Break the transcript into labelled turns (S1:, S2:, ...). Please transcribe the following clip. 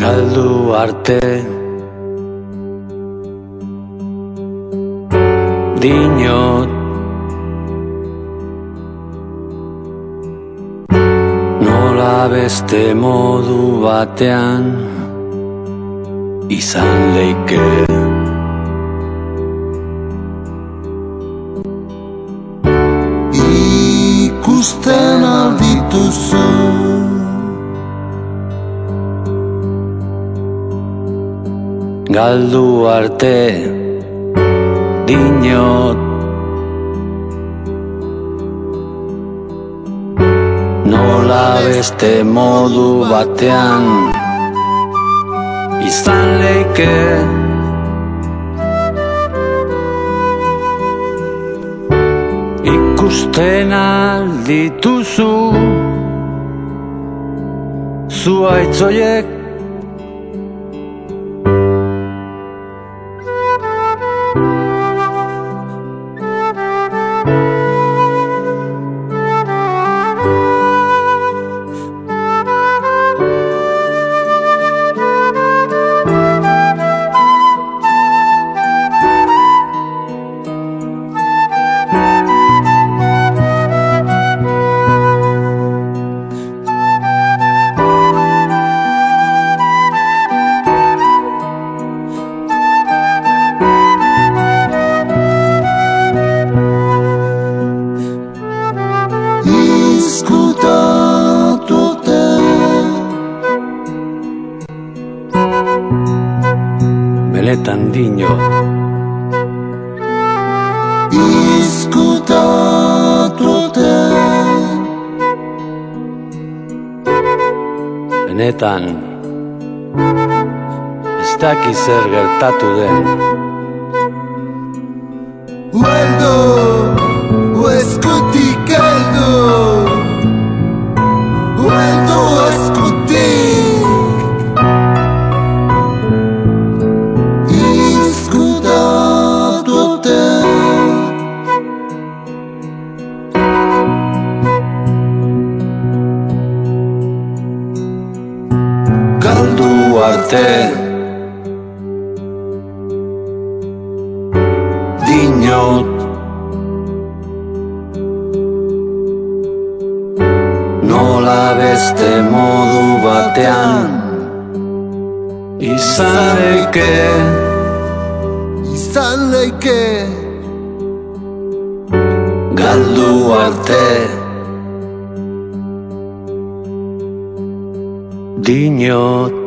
S1: galdu arte dinot nola beste modu batean izan leike.
S2: Ikusten aldituzu
S1: Galdu arte dinot nola beste modu batean izan leike. Ikusten aldituzu zuhaitz horiek benetan dinot
S2: izkutatuta
S1: benetan ez daki zer gertatu den.
S2: Ueldu, eskutik heldu Ueldu eskutik izkutatuta
S1: Galdu arte dinot nola beste modu batean izan leike.
S2: izan leike
S1: Galdu arte dinot